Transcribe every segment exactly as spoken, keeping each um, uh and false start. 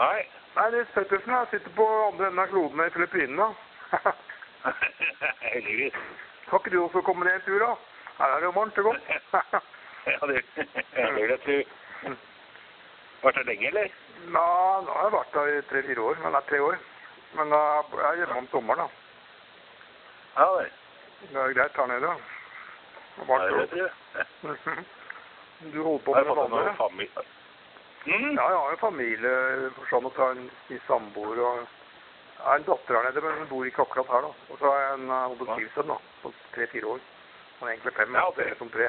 Nei. Nei, Nils Pettersen, jeg sitter på andre enden av kloden i Filippinene. Heldigvis. Kan ikke du også komme ned en tur, da? Her er det jo varmt og godt. Ja, det er det at du... Vært der lenge, eller? Ja, nå har jeg vært der i tre-fire år, men det er tre år. Men da er jeg hjemme om sommeren, da. Ja, det. Det er greit her nede, da. Ja, det vet du. Du holder på med noe andre? Har du fått noen familie? Mm? Ja, jeg har en familie, for sånn at jeg har en i samboer, og jeg har en datter her nede, men hun bor ikke akkurat her, da. Og så har jeg en uh, adoptivsønn, da, på tre-fire år. Han er egentlig fem, ja, det er som tre.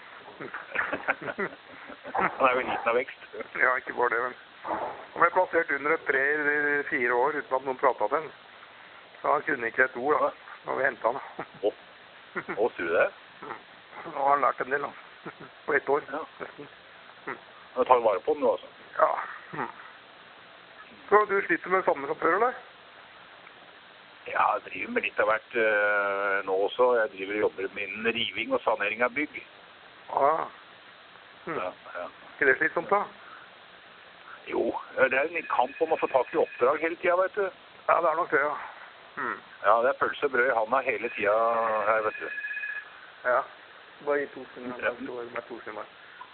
Han er jo liten av vekst. Ja, ikke bare det, men han ble plassert under et tre i fire år uten at noen pratet til den. Så han kunne ikke et ord, da, når vi hentet han. Å, å, tror du det? Nå har han lært en del, da. På ett år, ja. Nesten. Du tar vare på den nå, altså? Ja. Så du sliter med det samme som før, eller? Ja, jeg driver med litt av hvert uh, nå også. Jeg driver og jobber med en riving og sanering av bygg. Ah. Hm. Ja, ja. Er det slitsomt, da? Jo, det er en kamp om å få tak i oppdrag hele tiden, vet du. Ja, det er nok det, ja. Hm. Ja, det er pølse og brød i handa hele tiden her, vet du. Ja. Bare i to sekunder. Ja. Bare to sekunder.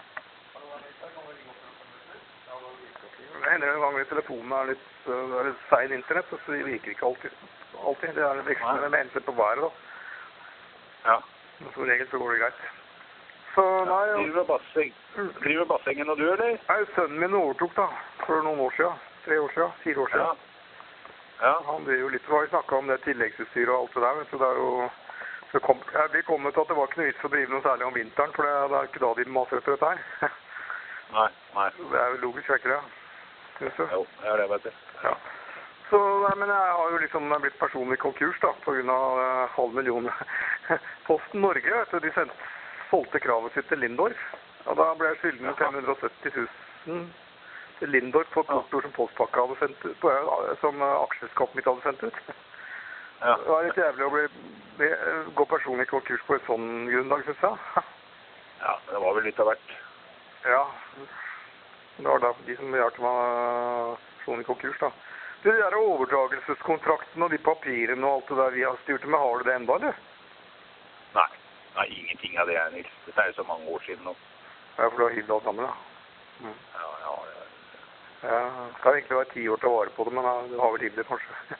Det hender en gang i telefonen er litt, det er litt sein internett, så det virker ikke alltid. Alltid. Det er vekslende med hensyn på været, da. Ja. Men som regel så går det greit. Så, nei, ja. Driver basseng. Driver bassengen og du, eller? Nei, sønnen min overtok, da. For noen år siden. Tre år siden. Fire år siden. Ja. Ja. Han blir jo litt, så har vi snakket om det tilleggsutstyret og alt det der, vet du. Det er jo... Så kom, jeg blir kommet til at det var ikke noe vits å drive noe særlig om vinteren, for det, det er ikke da de maser etter dette her. Nei, nei. Det er jo logisk, ikke det? Jo, det er det, vet du. Ja. Så, nei, men jeg har jo liksom blitt personlig konkurs, da, på grunn av uh, halv million. Posten Norge, vet du, de sendte, solgte kravet sitt til Lindorf, og da ble jeg skylden med fem hundre og sytti tusen til Lindorf på porto som postpakka hadde sendt ut, på, som uh, aksjeskapet mitt hadde sendt ut. Ja. Det var litt jævlig å bli, bli, gå personlig konkurs på et sånn grunnlag, synes jeg. Ja, det var vel litt av hvert. Ja, det var da de som hjalp meg personlig konkurs, da. Du, de der overdragelseskontrakten og de papirene og alt det der vi har styrt med, har du det enda, eller? Nei, nei, ingenting av det er, Nils. Dette er jo så mange år siden nå. Ja, for du har hivd alt sammen, da. Mm. Ja, ja, ja. Ja, det skal egentlig være ti år til å vare på det, men du har vel hivd det, kanskje.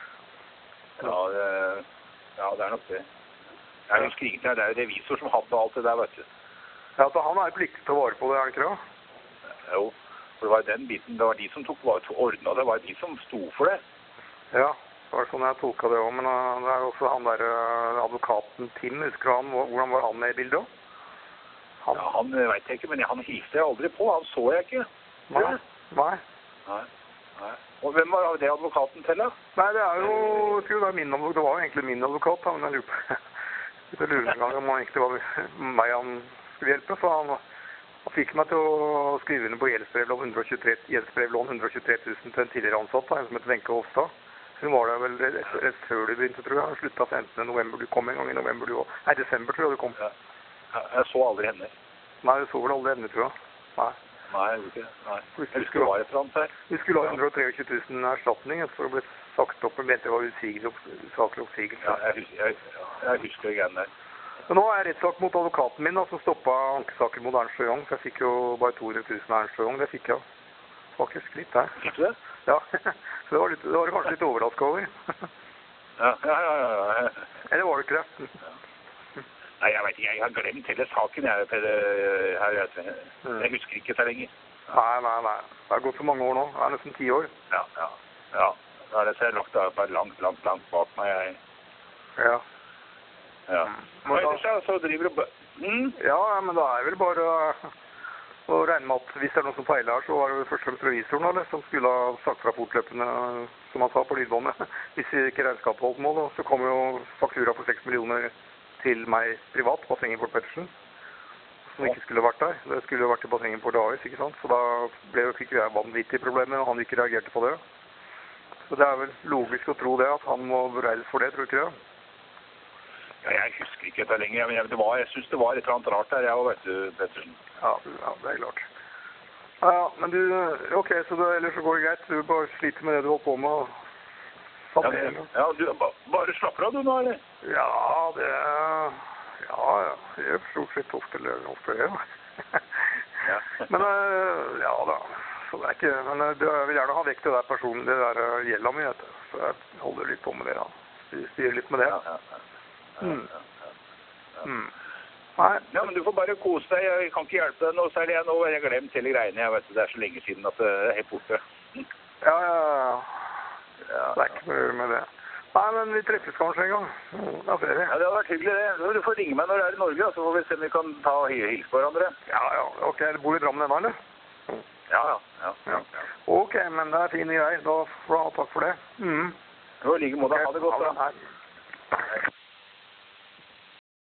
Ja, det, ja, det er nok det. Jeg husker ikke, det er jo revisor som hadde alt det der, vet du. Ja, altså han er pliktig til å vare på det, er det ikke det? Jo, for det var den biten, det var de som tok ordnet, det var de som sto for det. Ja, det var sånn jeg tolket det også, men uh, det er også han der uh, advokaten Tim, husker du han, hvordan var han med i bildet også? Han... Ja, han vet jeg ikke, men han hilste jeg aldri på, han så jeg ikke. Nei, nei. Nei, nei. Og hvem var det advokaten til, da? Nei, det er jo, jeg tror det er min advokat, det var jo egentlig min advokat, da, men jeg lurer på, jeg lurer en gang om han egentlig var meg han skulle hjelpe, så han, han fikk meg til å skrive under på gjeldsbrevlån hundre og tjuetre, gjeldsbrevlån hundre og tjuetre tusen til en tidligere ansatt, da, en som heter Wenche Hofstad. Hun var der vel rett, rett før du begynte, tror jeg. Hun sluttet femtende november, du kom en gang i november, du også. Nei, desember tror jeg du kom. Ja. Jeg så aldri henne. Nei, du så vel aldri henne, tror jeg. Nei. Nei, jeg vet ikke. Nei. Jeg husker det var et eller annet her. Vi skulle ha hundre og tjuetre tusen erstatning for å bli sagt opp, men det var usigelig, usaklig oppsigelse. Ja, jeg husker, jeg, jeg husker det igjen der. Men nå er jeg rettssak mot advokaten min, da, som stoppet ankesaker mot Ernst og Young, så jeg fikk jo bare to hundre tusen av Ernst og Young, det fikk jeg faktisk litt der. Fikk du det? Ja, så det var, litt, det var kanskje litt overrasket over. Ja, ja, ja, ja. ja. Eller var det ikke det? Ja. Nei, jeg vet ikke, jeg har glemt hele saken jeg, her, jeg, jeg husker ikke så lenge. Nei, nei, nei, det har gått så mange år nå, det er nesten ti år. Ja, ja, ja, da er det så jeg lagt det bare langt, langt, langt bak meg, jeg. Ja. Ja. Hva er det så, så driver du... Mm? Ja, men det er vel bare å regne med at hvis det er noe som feiler her, så var det først og fremst revisoren, eller, som skulle ha sagt fra fortløpende, som han sa på lydbåndet, hvis ikke regnskapet holdt mål, så kom jo faktura på seks millioner til meg privat, Bassengenport Pettersen, som ikke skulle vært der. Det skulle jo vært i Bassengenport A S, ikke sant? Så da ble jo ikke jeg vanvittig problemer, og han ikke reagerte på det. Så det er vel logisk å tro det, at han må bereides for det, tror du ikke det? Ja, jeg husker ikke dette lenger, men jeg, det var, jeg synes det var et eller annet rart der, jeg vet du, Pettersen. Ja, ja, det er klart. Ja, ja, men du, ok, så det, ellers så går det greit. Du bare sliter med det du holder på med. Og ja, det, ja, du ba, bare slapper av du nå, eller? Ja, det ja, ja, det er stort sett ofte eller ofte det, da. Ja. Men, uh, ja da, så det er ikke, men uh, jeg vil gjerne ha vekk det der personen, det der uh, gjelder meg, vet du. Så jeg holder litt på med det, da. Styrer litt med det. Ja, ja, ja. Mm. Ja, ja, ja. Mm. Nei. Ja, men du får bare kose deg. Jeg kan ikke hjelpe deg noe særlig. Jeg nå har jeg glemt hele greiene. Jeg vet det er så lenge siden at det er helt borte. Ja, ja, ja. Ja, det er ikke noe å gjøre med det. Nei, men vi treffes kanskje en gang. Da ser vi. Ja, det har vært hyggelig det. Du får ringe meg når du er i Norge, så får vi se om vi kan ta og hilse på hverandre. Ja, ja. Ok, du bor i Drammen ennå, eller? Ja, ja, ja, ja. Ok, men det er fine greier. Da får du ha takk for det. Mm. Jo, i like måte. Ha det godt, da. Hei.